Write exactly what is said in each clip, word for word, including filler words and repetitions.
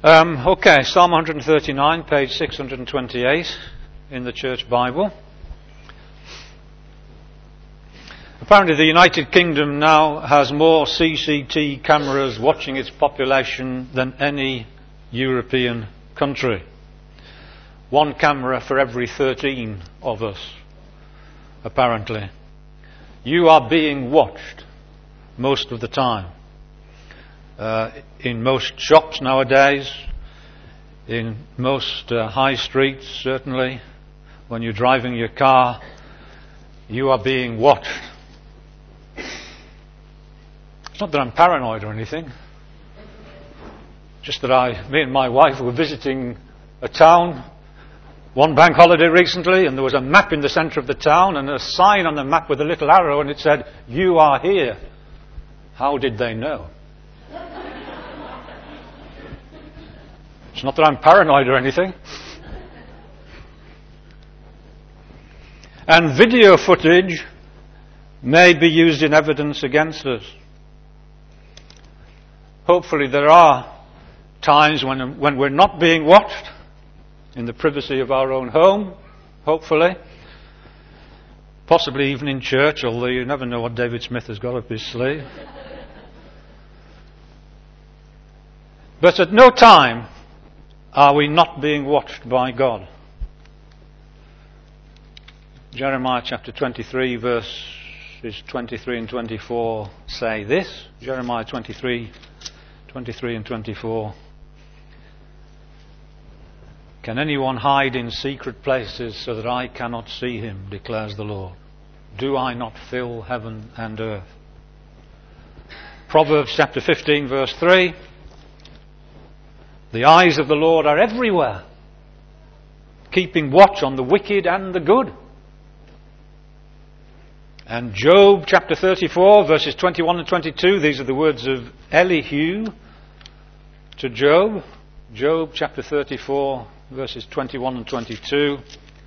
Um, okay, Psalm one thirty-nine, page six hundred twenty-eight in the Church Bible. Apparently the United Kingdom now has more C C T V cameras watching its population than any European country. One camera for every thirteen of us, apparently. You are being watched most of the time. Uh, in most shops nowadays, in most uh, high streets certainly, when you're driving your car, you are being watched. It's not that I'm paranoid or anything, just that I, me and my wife were visiting a town one bank holiday recently, and there was a map in the centre of the town and a sign on the map with a little arrow, and it said, "You are here." How did they know? It's not that I'm paranoid or anything. And video footage may be used in evidence against us. Hopefully there are times when, when we're not being watched in the privacy of our own home, hopefully. Possibly even in church, although you never know what David Smith has got up his sleeve. But at no time are we not being watched by God. Jeremiah chapter twenty-three, verses twenty-three and twenty-four say this. Jeremiah twenty-three, twenty-three and twenty-four. Can anyone hide in secret places so that I cannot see him, declares the Lord? Do I not fill heaven and earth? Proverbs chapter fifteen, verse three. The eyes of the Lord are everywhere, keeping watch on the wicked and the good. And Job chapter thirty-four, verses twenty-one and twenty-two, these are the words of Elihu to Job. Job chapter thirty-four, verses twenty-one and twenty-two.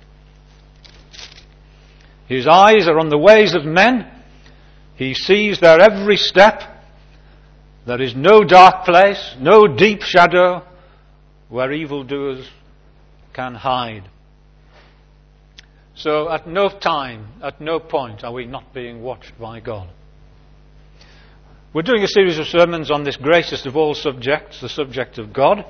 His eyes are on the ways of men. He sees their every step. There is no dark place, no deep shadow where evildoers can hide. So at no time, at no point are we not being watched by God. We're doing a series of sermons on this greatest of all subjects, the subject of God.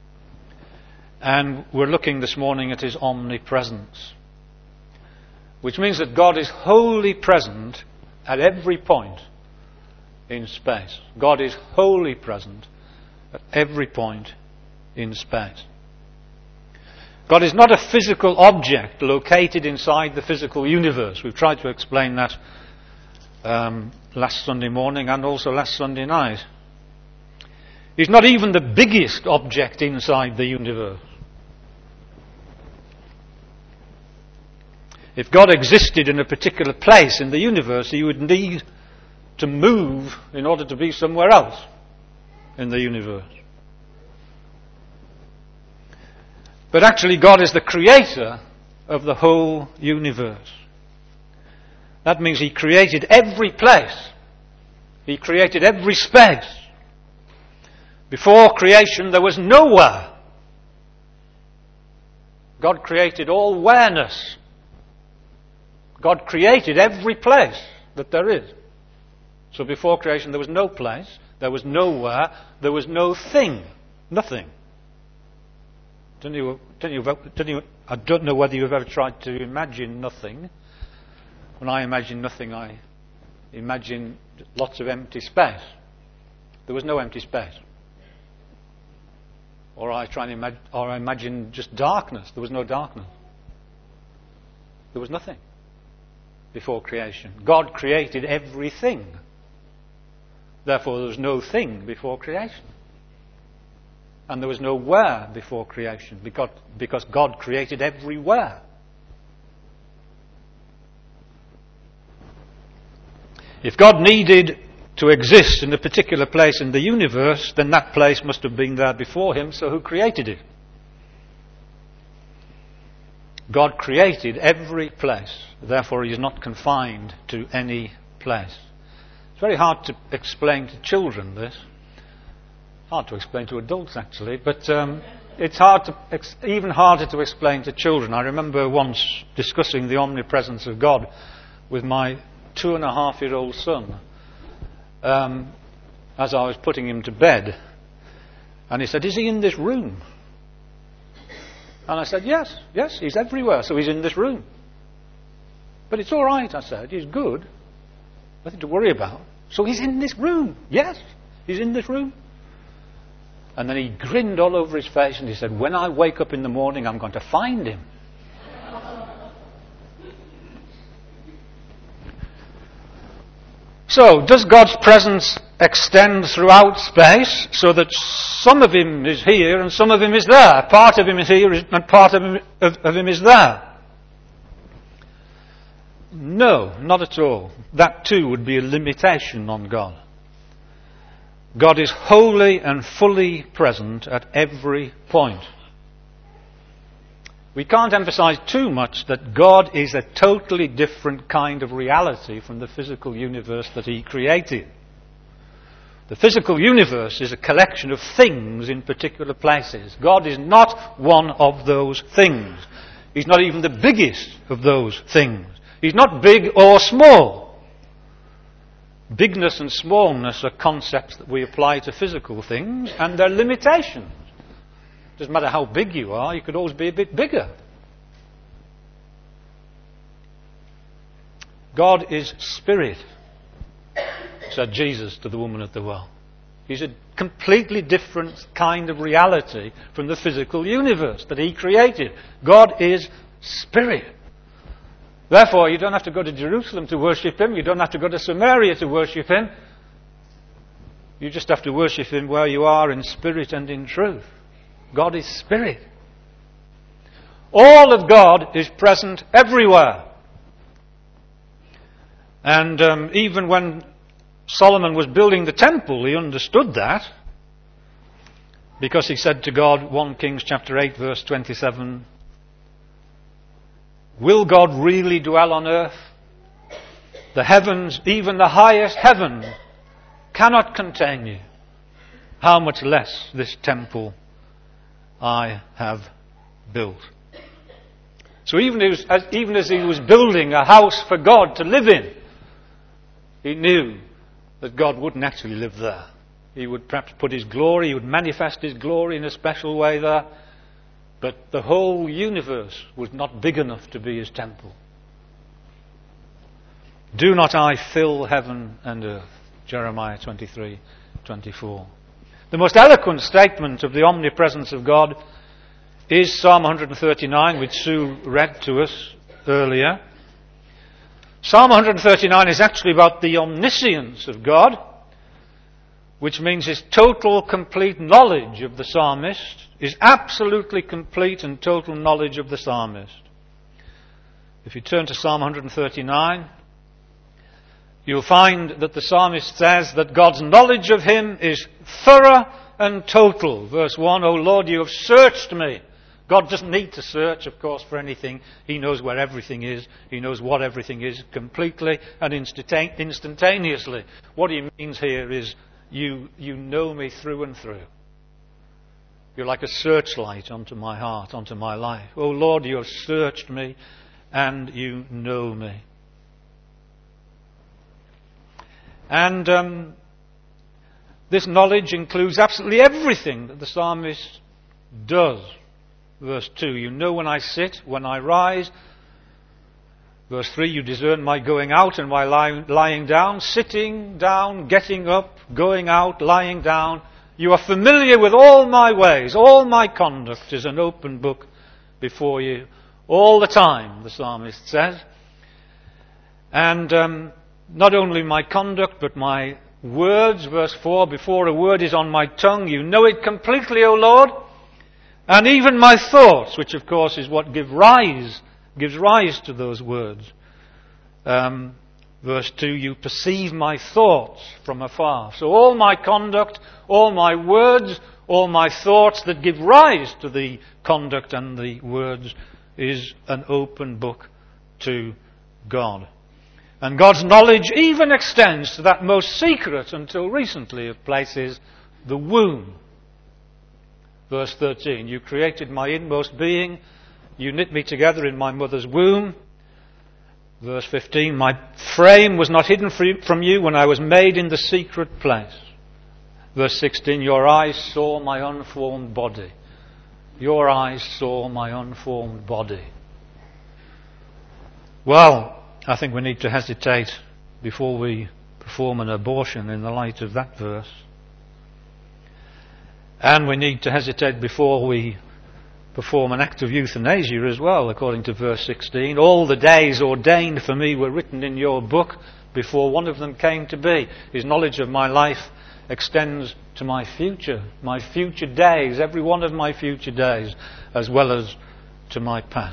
And we're looking this morning at His omnipresence, which means that God is wholly present at every point in space. God is wholly present at every point in space. God is not a physical object located inside the physical universe. We've tried to explain that um, last Sunday morning and also last Sunday night. He's not even the biggest object inside the universe. If God existed in a particular place in the universe, He would need to move in order to be somewhere else in the universe. But actually God is the creator of the whole universe. That means He created every place. He created every space. Before creation there was nowhere. God created all awareness. God created every place that there is. So before creation there was no place, there was nowhere, there was no thing, nothing. Don't you, don't you, don't you, I don't know whether you've ever tried to imagine nothing. When I imagine nothing, I imagine lots of empty space. There was no empty space. Or I try and imagine, or I imagine just darkness. There was no darkness. There was nothing before creation. God created everything. Therefore there was no thing before creation. And there was no where before creation, because, because God created everywhere. If God needed to exist in a particular place in the universe, then that place must have been there before Him, so who created it? God created every place, therefore He is not confined to any place. It's very hard to explain to children this. hard to explain to adults, actually, but um, it's hard to, it's even harder to explain to children. I remember once discussing the omnipresence of God with my two and a half year old son um, as I was putting him to bed. And he said, "Is he in this room?" And I said, yes, yes, he's everywhere, so he's in this room. "But it's all right," I said, "he's good. Nothing to worry about." "So he's in this room?" "Yes, he's in this room." And then he grinned all over his face and he said, "When I wake up in the morning, I'm going to find him." So, does God's presence extend throughout space so that some of him is here and some of him is there? Part of him is here and part of him, of, of him is there? No, not at all. That too would be a limitation on God. God is wholly and fully present at every point. We can't emphasize too much that God is a totally different kind of reality from the physical universe that he created. The physical universe is a collection of things in particular places. God is not one of those things. He's not even the biggest of those things. He's not big or small. Bigness and smallness are concepts that we apply to physical things, and they're limitations. Doesn't matter how big you are, you could always be a bit bigger. God is spirit, said Jesus to the woman at the well. He's a completely different kind of reality from the physical universe that he created. God is spirit. Therefore, you don't have to go to Jerusalem to worship him. You don't have to go to Samaria to worship him. You just have to worship him where you are in spirit and in truth. God is spirit. All of God is present everywhere. And um, even when Solomon was building the temple, he understood that. Because he said to God, First Kings chapter eight, verse twenty-seven, "Will God really dwell on earth? The heavens, even the highest heaven, cannot contain you. How much less this temple I have built." So even as, even as he was building a house for God to live in, he knew that God wouldn't actually live there. He would perhaps put his glory, he would manifest his glory in a special way there, but the whole universe was not big enough to be his temple. "Do not I fill heaven and earth?" Jeremiah twenty-three twenty-four. The most eloquent statement of the omnipresence of God is Psalm one thirty-nine, which Sue read to us earlier. Psalm one thirty-nine is actually about the omniscience of God, which means his total, complete knowledge of the psalmist, his absolutely complete and total knowledge of the psalmist. If you turn to Psalm one thirty-nine, you'll find that the psalmist says that God's knowledge of him is thorough and total. Verse one, "O Lord, you have searched me." God doesn't need to search, of course, for anything. He knows where everything is. He knows what everything is completely and instantaneously. What he means here is, you, you know me through and through. You're like a searchlight onto my heart, onto my life. "O Lord, you have searched me and you know me." And um, this knowledge includes absolutely everything that the psalmist does. Verse two, "You know when I sit, when I rise." Verse three, "You discern my going out and my lying, lying down," sitting down, getting up, going out, lying down. "You are familiar with all my ways. All my conduct is an open book before you all the time," the psalmist says. And um, not only my conduct, but my words. Verse four, "Before a word is on my tongue, you know it completely, O Lord. And even my thoughts," which of course is what give rise, gives rise to those words. Um, verse two, "You perceive my thoughts from afar." So all my conduct, all my words, all my thoughts that give rise to the conduct and the words is an open book to God. And God's knowledge even extends to that most secret, until recently, of places, the womb. Verse thirteen, you created my inmost being, you knit me together in my mother's womb. Verse fifteen, my frame was not hidden from you when I was made in the secret place. Verse sixteen, your eyes saw my unformed body. Your eyes saw my unformed body. Well, I think we need to hesitate before we perform an abortion in the light of that verse. And we need to hesitate before we perform an act of euthanasia as well, according to verse sixteen. All the days ordained for me were written in your book before one of them came to be. His knowledge of my life extends to my future, my future days, every one of my future days, as well as to my past.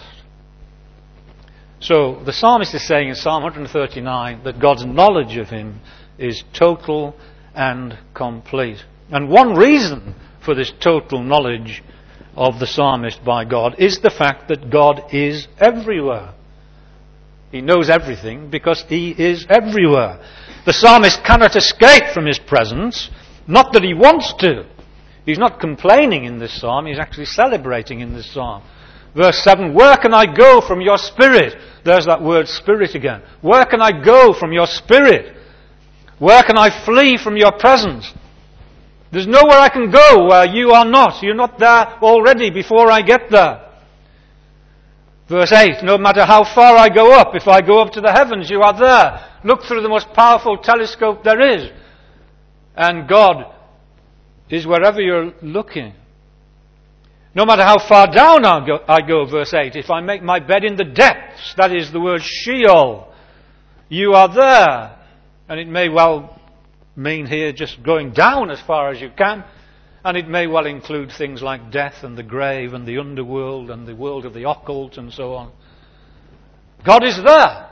So the psalmist is saying in Psalm one thirty-nine that God's knowledge of him is total and complete. And one reason for this total knowledge of the psalmist by God is the fact that God is everywhere. He knows everything because he is everywhere. The psalmist cannot escape from his presence, not that he wants to. He's not complaining in this psalm, he's actually celebrating in this psalm. Verse seven, where can I go from your spirit? There's that word spirit again. Where can I go from your spirit? Where can I flee from your presence? There's nowhere I can go where you are not. You're not there already before I get there. Verse eight, no matter how far I go up, if I go up to the heavens, you are there. Look through the most powerful telescope there is. And God is wherever you're looking. No matter how far down I go, I go, verse eight, if I make my bed in the depths, that is the word Sheol, you are there. And it may well mean here just going down as far as you can, and it may well include things like death and the grave and the underworld and the world of the occult and so on. God is there.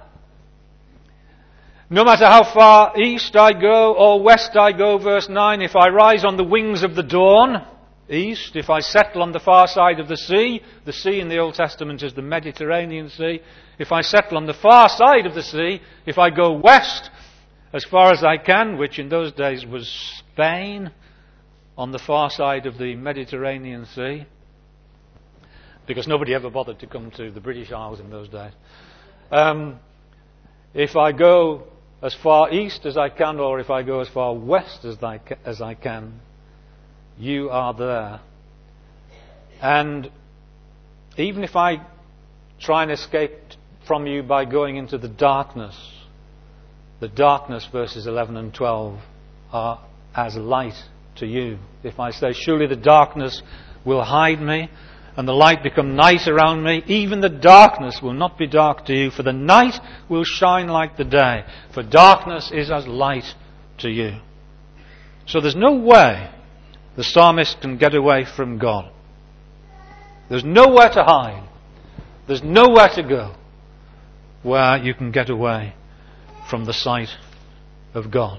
No matter how far east I go or west I go, verse nine, if I rise on the wings of the dawn, east, if I settle on the far side of the sea, the sea in the Old Testament is the Mediterranean Sea, if I settle on the far side of the sea, if I go west as far as I can, which in those days was Spain, on the far side of the Mediterranean Sea, because nobody ever bothered to come to the British Isles in those days. Um, if I go as far east as I can, or if I go as far west as I, ca- as I can, you are there. And even if I try and escape from you by going into the darkness, the darkness, verses eleven and twelve, are as light to you. If I say, surely the darkness will hide me, and the light become night around me, even the darkness will not be dark to you, for the night will shine like the day, for darkness is as light to you. So there's no way the psalmist can get away from God. There's nowhere to hide. There's nowhere to go where you can get away from the sight of God.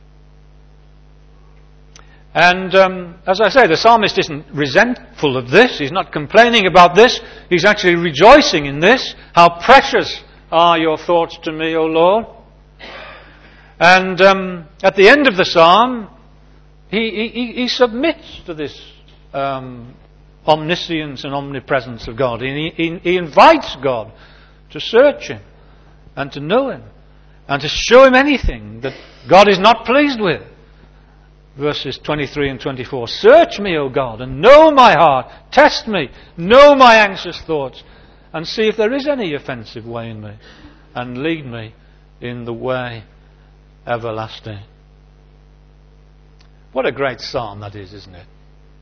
And um, as I say, the psalmist isn't resentful of this. He's not complaining about this. He's actually rejoicing in this. How precious are your thoughts to me, O Lord. And um, at the end of the psalm, he, he, he submits to this um, omniscience and omnipresence of God. He, he, he invites God to search him and to know him and to show him anything that God is not pleased with. Verses twenty-three and twenty-four. Search me, O God, and know my heart. Test me, know my anxious thoughts, and see if there is any offensive way in me, and lead me in the way everlasting. What a great psalm that is, isn't it?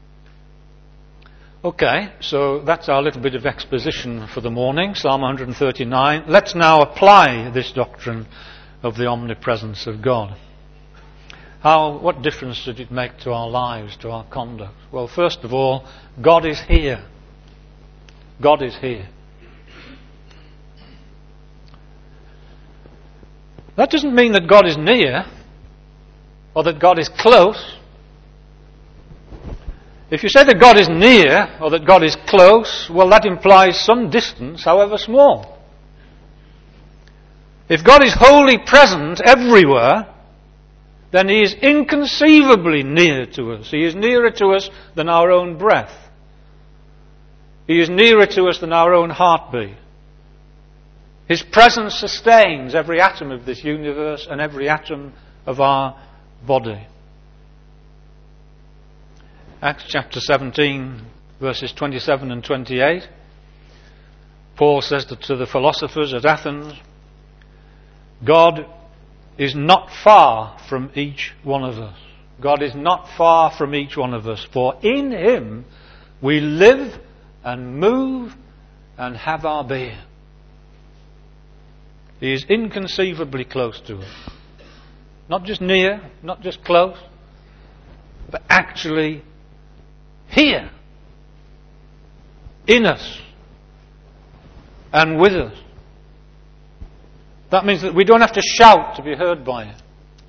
Okay, so that's our little bit of exposition for the morning, Psalm one thirty-nine. Let's now apply this doctrine of the omnipresence of God. How, what difference did it make to our lives, to our conduct? Well, first of all, God is here. God is here. That doesn't mean that God is near or that God is close. If you say that God is near or that God is close, well, that implies some distance, however small. If God is wholly present everywhere, then he is inconceivably near to us. He is nearer to us than our own breath. He is nearer to us than our own heartbeat. His presence sustains every atom of this universe and every atom of our body. Acts chapter seventeen, verses twenty-seven and twenty-eight. Paul says to the philosophers at Athens, God is not far from each one of us. God is not far from each one of us, for in him we live and move and have our being. He is inconceivably close to us. Not just near, not just close, but actually here, in us, and with us. That means that we don't have to shout to be heard by him.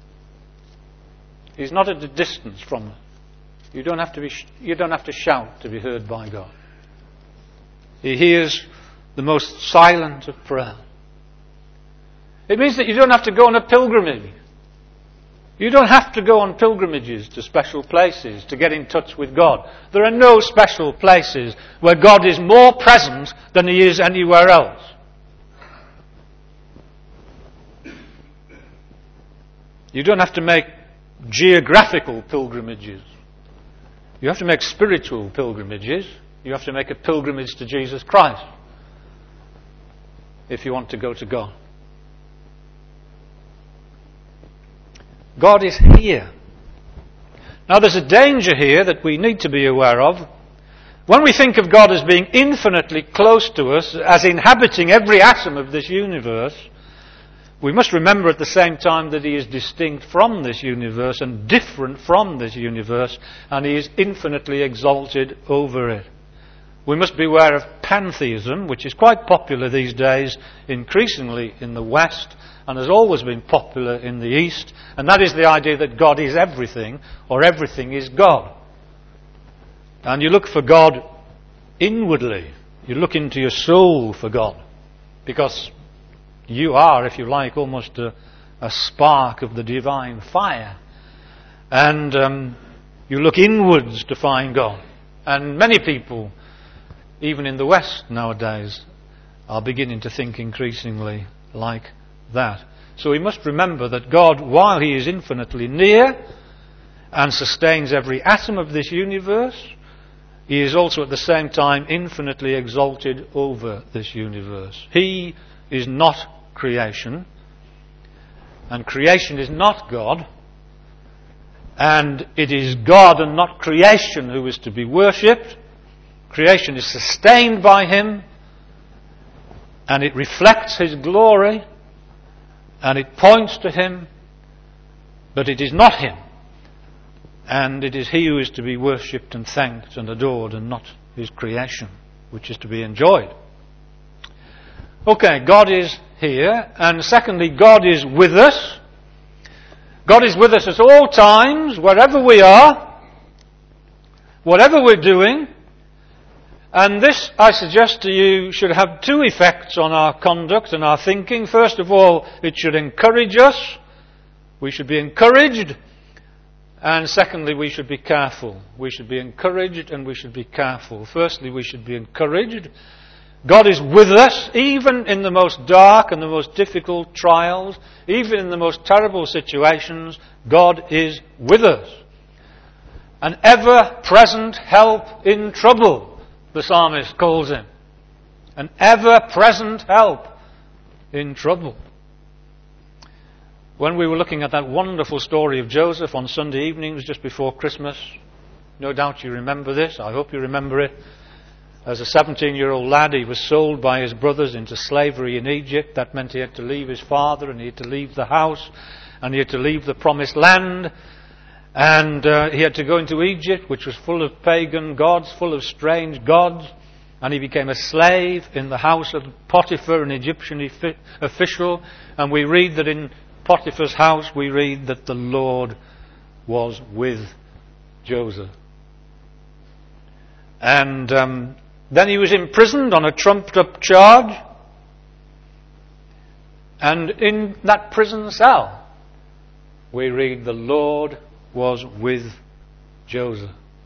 He's not at a distance from us. You don't have to be, you don't have to shout to be heard by God. He hears the most silent of prayer. It means that you don't have to go on a pilgrimage. You don't have to go on pilgrimages to special places to get in touch with God. There are no special places where God is more present than he is anywhere else. You don't have to make geographical pilgrimages. You have to make spiritual pilgrimages. You have to make a pilgrimage to Jesus Christ if you want to go to God. God is here. Now there's a danger here that we need to be aware of. When we think of God as being infinitely close to us, as inhabiting every atom of this universe, we must remember at the same time that he is distinct from this universe and different from this universe, and he is infinitely exalted over it. We must be aware of pantheism, which is quite popular these days, increasingly in the West, and has always been popular in the East, and that is the idea that God is everything, or everything is God. And you look for God inwardly. You look into your soul for God, because you are, if you like, almost a, a spark of the divine fire. And um, you look inwards to find God. And many people, even in the West nowadays, are beginning to think increasingly like that. So we must remember that God, while he is infinitely near and sustains every atom of this universe, he is also at the same time infinitely exalted over this universe. He is not creation, and creation is not God, and it is God and not creation who is to be worshipped. Creation is sustained by him, and it reflects his glory, and it points to him, but it is not him. And it is he who is to be worshipped and thanked and adored, and not his creation, which is to be enjoyed. Okay, God is here, and secondly, God is with us. God is with us at all times, wherever we are, whatever we're doing. And this, I suggest to you, should have two effects on our conduct and our thinking. First of all, it should encourage us. We should be encouraged. And secondly, we should be careful. We should be encouraged and we should be careful. Firstly, we should be encouraged. God is with us, even in the most dark and the most difficult trials, even in the most terrible situations. God is with us. An ever-present help in trouble, the psalmist calls him. An ever-present help in trouble. When we were looking at that wonderful story of Joseph on Sunday evenings just before Christmas, no doubt you remember this, I hope you remember it. As a seventeen-year-old lad, he was sold by his brothers into slavery in Egypt. That meant he had to leave his father, and he had to leave the house, and he had to leave the promised land. And uh, he had to go into Egypt, which was full of pagan gods, full of strange gods. And he became a slave in the house of Potiphar, an Egyptian efi- official. And we read that in Potiphar's house, we read that the Lord was with Joseph. And um, then he was imprisoned on a trumped-up charge. And in that prison cell, we read, the Lord was with Joseph.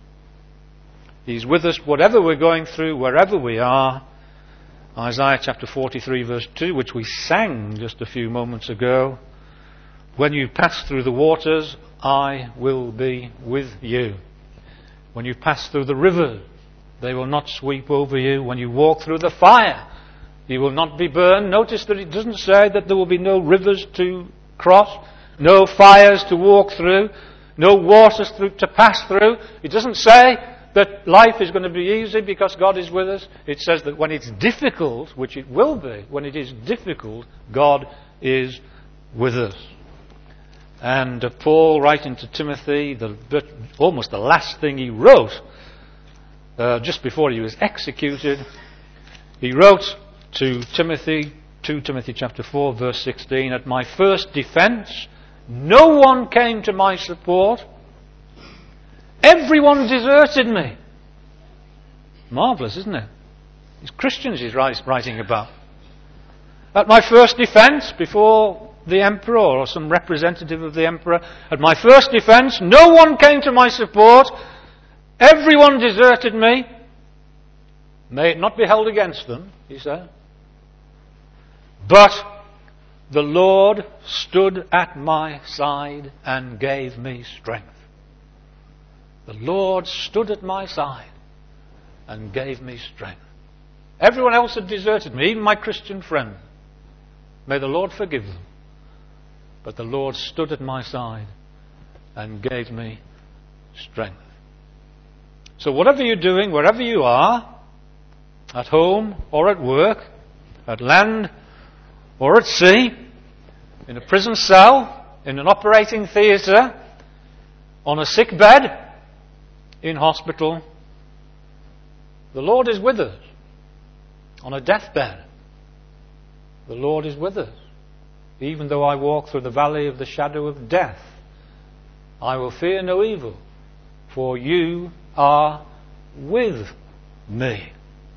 He's with us whatever we're going through, wherever we are. Isaiah chapter forty-three verse two, which we sang just a few moments ago. When you pass through the waters, I will be with you. When you pass through the rivers, they will not sweep over you. When you walk through the fire, you will not be burned. Notice that it doesn't say that there will be no rivers to cross, no fires to walk through, no waters through, to pass through. It doesn't say that life is going to be easy because God is with us. It says that when it's difficult, which it will be, when it is difficult, God is with us. And uh, Paul, writing to Timothy, the, almost the last thing he wrote, uh, just before he was executed, he wrote to Timothy, two Timothy chapter four, verse sixteen, at my first defence, no one came to my support. Everyone deserted me. Marvellous, isn't it? These Christians he's writing about. At my first defence before the emperor or some representative of the emperor, at my first defence, no one came to my support. Everyone deserted me. May it not be held against them, he said. But the Lord stood at my side and gave me strength. The Lord stood at my side and gave me strength. Everyone else had deserted me, even my Christian friends. May the Lord forgive them. But the Lord stood at my side and gave me strength. So whatever you're doing, wherever you are, at home or at work, at land or at sea, in a prison cell, in an operating theatre, on a sick bed, in hospital, the Lord is with us. On a deathbed, the Lord is with us. Even though I walk through the valley of the shadow of death, I will fear no evil, for you are with me.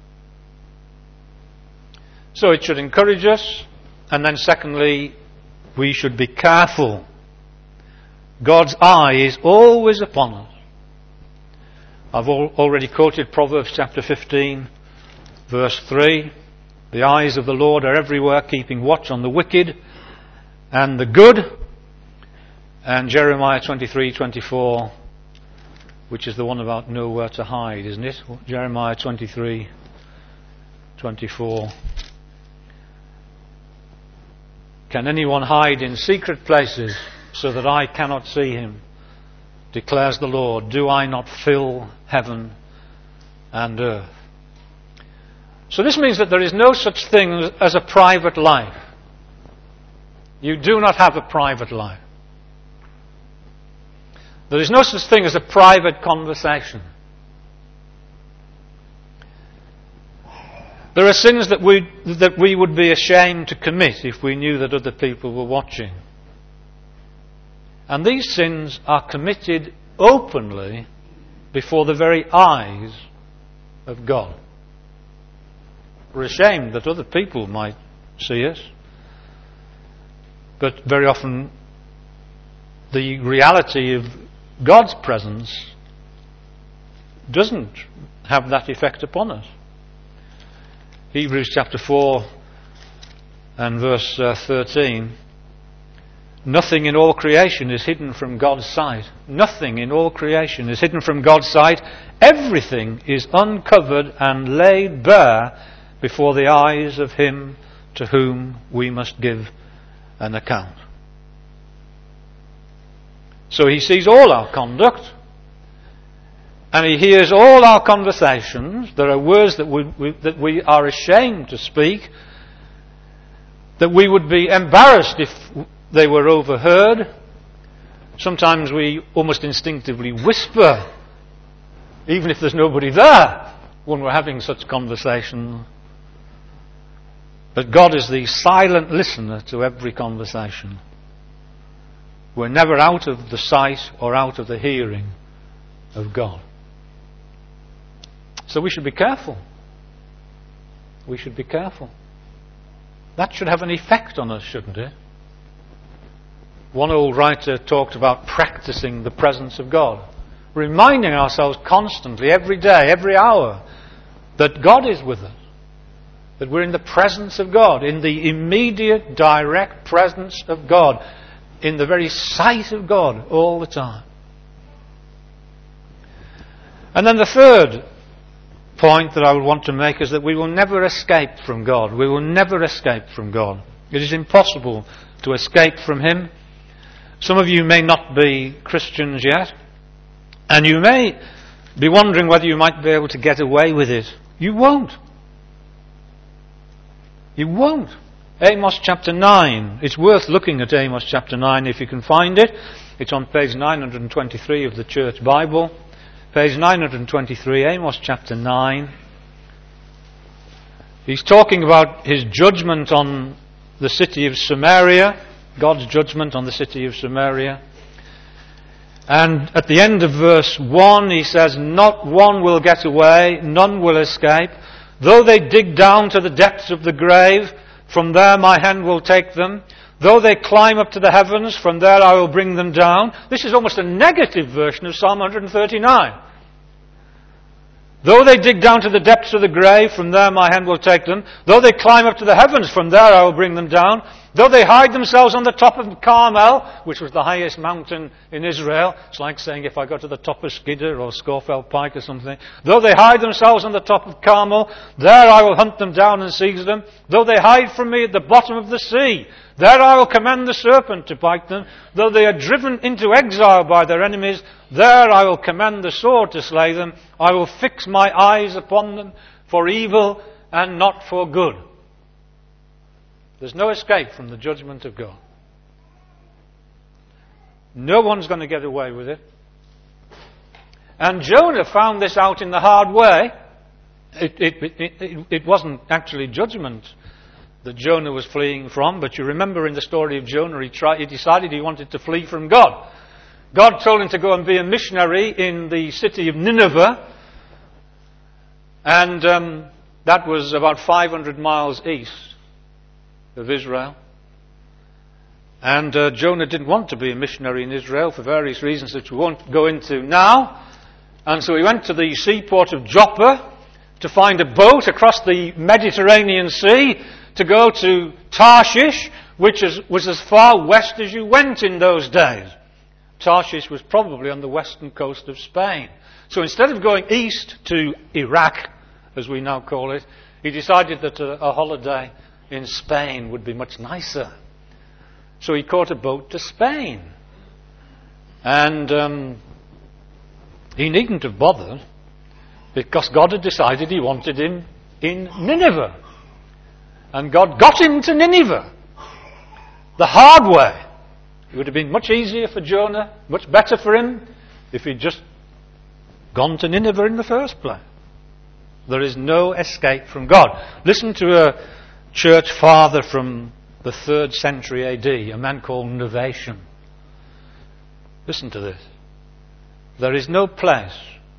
So it should encourage us. And then secondly, we should be careful. God's eye is always upon us. I've al- already quoted Proverbs chapter fifteen, verse three. The eyes of the Lord are everywhere, keeping watch on the wicked and the good. And Jeremiah twenty-three twenty-four, which is the one about nowhere to hide, isn't it? Jeremiah twenty-three twenty-four. Can anyone hide in secret places so that I cannot see him? Declares the Lord. Do I not fill heaven and earth? So this means that there is no such thing as a private life. You do not have a private life. There is no such thing as a private conversation. There are sins that we, that we would be ashamed to commit if we knew that other people were watching. And these sins are committed openly before the very eyes of God. We're ashamed that other people might see us. But very often the reality of God's presence doesn't have that effect upon us. Hebrews chapter four and verse uh, thirteen. Nothing in all creation is hidden from God's sight. Nothing in all creation is hidden from God's sight. Everything is uncovered and laid bare before the eyes of Him to whom we must give an account. So He sees all our conduct, and He hears all our conversations. There are words that we, we, that we are ashamed to speak, that we would be embarrassed if they were overheard. Sometimes we almost instinctively whisper, even if there's nobody there, when we're having such conversation. But God is the silent listener to every conversation. We're never out of the sight or out of the hearing of God. So we should be careful. We should be careful. That should have an effect on us, shouldn't it? One old writer talked about practicing the presence of God, reminding ourselves constantly, every day, every hour, that God is with us, that we're in the presence of God, in the immediate, direct presence of God, in the very sight of God all the time. And then the third point that I would want to make is that we will never escape from God. We will never escape from God. It is impossible to escape from Him. Some of you may not be Christians yet, and you may be wondering whether you might be able to get away with it. You won't. You won't. Amos chapter nine. It's worth looking at Amos chapter nine if you can find it. It's on page nine hundred twenty-three of the Church Bible. Page nine hundred twenty-three, Amos chapter nine. He's talking about his judgment on the city of Samaria, God's judgment on the city of Samaria. And at the end of verse one he says, "Not one will get away, none will escape. Though they dig down to the depths of the grave, from there my hand will take them. Though they climb up to the heavens, from there I will bring them down." This is almost a negative version of Psalm one hundred thirty-nine. "Though they dig down to the depths of the grave, from there my hand will take them. Though they climb up to the heavens, from there I will bring them down. Though they hide themselves on the top of Carmel," which was the highest mountain in Israel. It's like saying if I go to the top of Skidder or Scawfell Pike or something. "Though they hide themselves on the top of Carmel, there I will hunt them down and seize them. Though they hide from me at the bottom of the sea, there I will command the serpent to bite them. Though they are driven into exile by their enemies, there I will command the sword to slay them. I will fix my eyes upon them for evil and not for good." There's no escape from the judgment of God. No one's going to get away with it. And Jonah found this out in the hard way. It, it, it, it, it wasn't actually judgment that Jonah was fleeing from, but you remember in the story of Jonah, he, tried, he decided he wanted to flee from God. God told him to go and be a missionary in the city of Nineveh, and um, that was about five hundred miles east of Israel. And uh, Jonah didn't want to be a missionary in Israel for various reasons that we won't go into now. And so he went to the seaport of Joppa to find a boat across the Mediterranean Sea to go to Tarshish, which is, was as far west as you went in those days. Tarshish was probably on the western coast of Spain. So instead of going east to Iraq, as we now call it, he decided that a, a holiday in Spain would be much nicer. So he caught a boat to Spain. And um, he needn't have bothered, because God had decided he wanted him in Nineveh. And God got him to Nineveh the hard way. It would have been much easier for Jonah, much better for him, if he'd just gone to Nineveh in the first place. There is no escape from God. Listen to a church father from the third century A D, a man called Novatian. Listen to this. There is no place.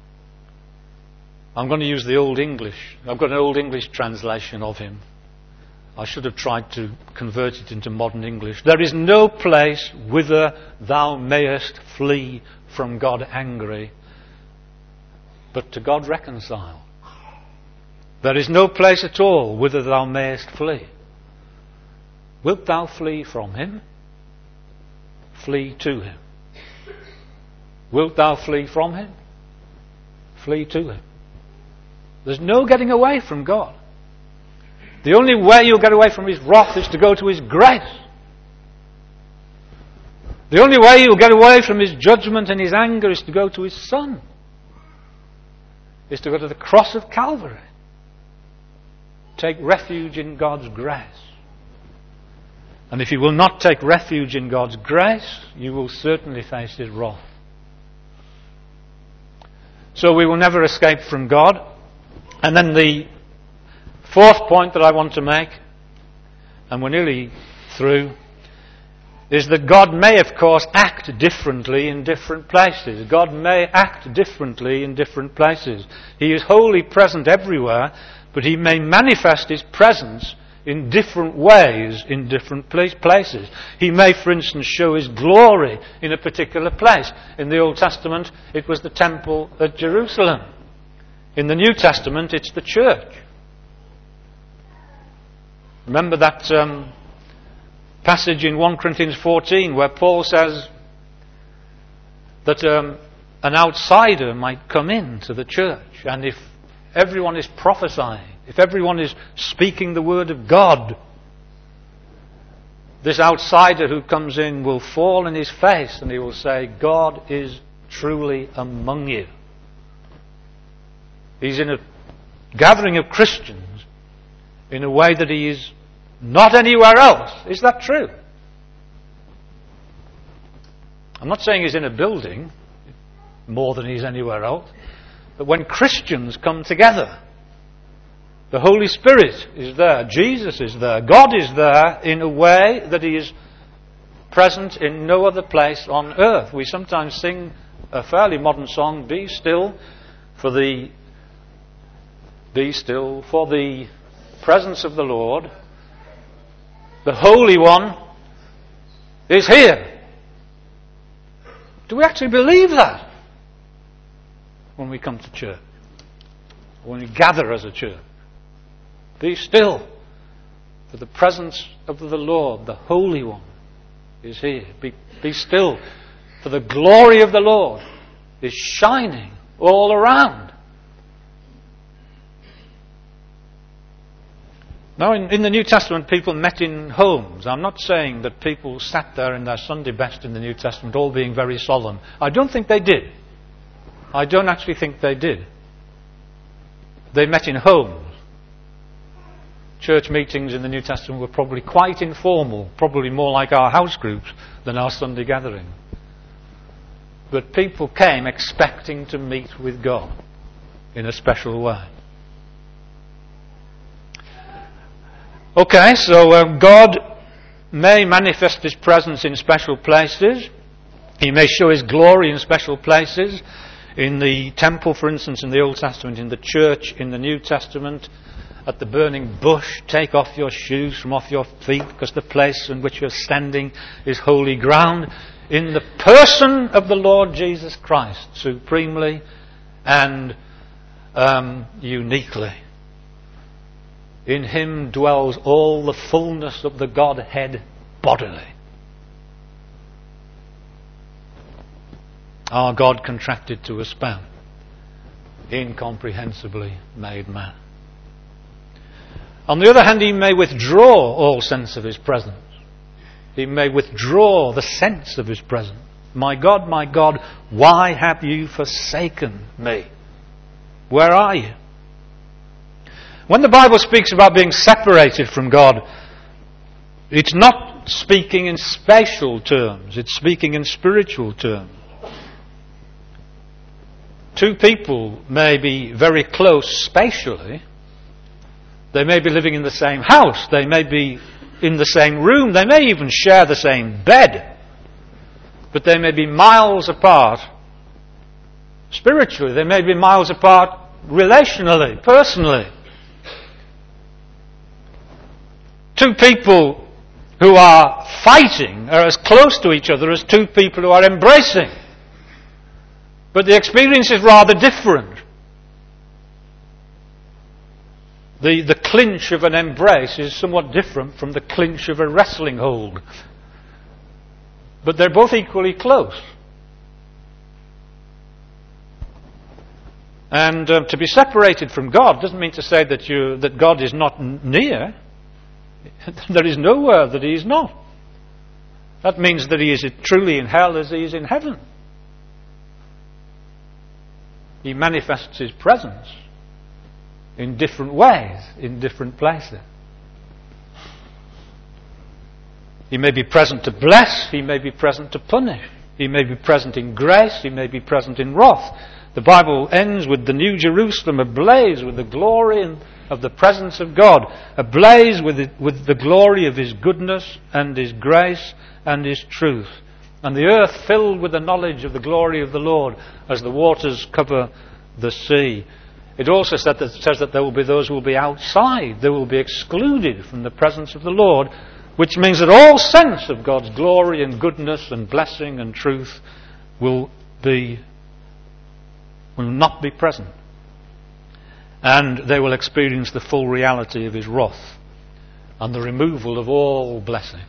I'm going to use the Old English. I've got an Old English translation of him. I should have tried to convert it into modern English. There is no place whither thou mayest flee from God angry, but to God reconciled. There is no place at all whither thou mayest flee. Wilt thou flee from him? Flee to him. Wilt thou flee from him? Flee to him. There's no getting away from God. The only way you'll get away from his wrath is to go to his grace. The only way you'll get away from his judgment and his anger is to go to his Son. Is to go to the cross of Calvary. Take refuge in God's grace. And if you will not take refuge in God's grace, you will certainly face his wrath. So we will never escape from God. And then the fourth point that I want to make, and we're nearly through, is that God may, of course, act differently in different places. God may act differently in different places. He is wholly present everywhere, but he may manifest his presence in different ways in different places. He may, for instance, show his glory in a particular place. In the Old Testament, it was the temple at Jerusalem. In the New Testament, it's the church. Remember that um, passage in First Corinthians fourteen where Paul says that um, an outsider might come into the church, and if everyone is prophesying, if everyone is speaking the word of God, this outsider who comes in will fall on his face and he will say, God is truly among you. He's in a gathering of Christians in a way that he is not anywhere else. Is that true? I'm not saying he's in a building more than he's anywhere else. But when Christians come together, the Holy Spirit is there, Jesus is there, God is there in a way that he is present in no other place on earth. We sometimes sing a fairly modern song, Be still for the Be still for the presence of the Lord. The Holy One is here. Do we actually believe that when we come to church? When we gather as a church? Be still, for the presence of the Lord, the Holy One, is here. Be, be still, for the glory of the Lord is shining all around. Now, in, in the New Testament, people met in homes. I'm not saying that people sat there in their Sunday best in the New Testament, all being very solemn. I don't think they did. I don't actually think they did. They met in homes. Church meetings in the New Testament were probably quite informal, probably more like our house groups than our Sunday gathering. But people came expecting to meet with God in a special way. Okay, so uh, God may manifest his presence in special places. He may show his glory in special places. In the temple, for instance, in the Old Testament, in the church, in the New Testament, at the burning bush, take off your shoes from off your feet, because the place in which you're standing is holy ground. In the person of the Lord Jesus Christ, supremely and um, uniquely. In him dwells all the fullness of the Godhead bodily. Our God contracted to a span, incomprehensibly made man. On the other hand, he may withdraw all sense of his presence. He may withdraw the sense of his presence. My God, my God, why have you forsaken me? Where are you? When the Bible speaks about being separated from God, it's not speaking in spatial terms, it's speaking in spiritual terms. Two people may be very close spatially. They may be living in the same house. They may be in the same room. They may even share the same bed. But they may be miles apart spiritually. They may be miles apart relationally, personally. Two people who are fighting are as close to each other as two people who are embracing. But the experience is rather different. The, the clinch of an embrace is somewhat different from the clinch of a wrestling hold. But they're both equally close. And um, to be separated from God doesn't mean to say that you that God is not n- near. There is nowhere that he is not. That means that he is truly in hell as he is in heaven. He manifests his presence in different ways, in different places. He may be present to bless, he may be present to punish, he may be present in grace, he may be present in wrath. The Bible ends with the New Jerusalem ablaze with the glory of the presence of God, ablaze with the, with the glory of his goodness and his grace and his truth. And the earth filled with the knowledge of the glory of the Lord as the waters cover the sea. It also said that, says that there will be those who will be outside. They will be excluded from the presence of the Lord, which means that all sense of God's glory and goodness and blessing and truth will be will not be present. And they will experience the full reality of his wrath and the removal of all blessing.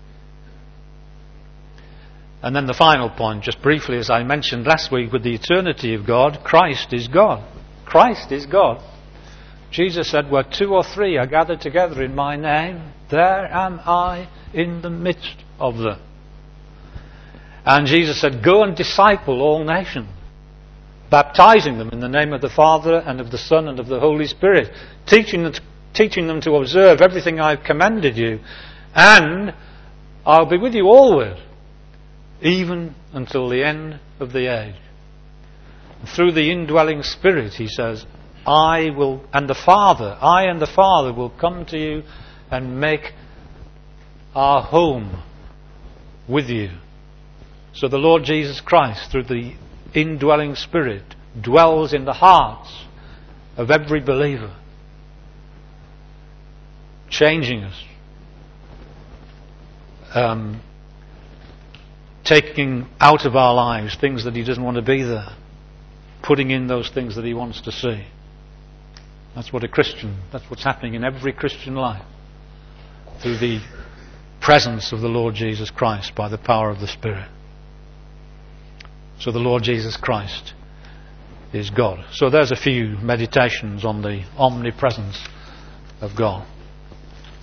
And then the final point, just briefly, as I mentioned last week, with the eternity of God, Christ is God. Christ is God. Jesus said, where two or three are gathered together in my name, there am I in the midst of them. And Jesus said, go and disciple all nations, baptizing them in the name of the Father and of the Son and of the Holy Spirit, teaching them to, teaching them to observe everything I've commanded you, and I'll be with you always, even until the end of the age. Through the indwelling Spirit, he says, I will, and the Father, I and the Father will come to you and make our home with you. So the Lord Jesus Christ, through the indwelling Spirit, dwells in the hearts of every believer, changing us, um, taking out of our lives things that he doesn't want to be there, putting in those things that he wants to see. That's what a Christian, that's what's happening in every Christian life, through the presence of the Lord Jesus Christ by the power of the Spirit. So the Lord Jesus Christ is God. So there's a few meditations on the omnipresence of God.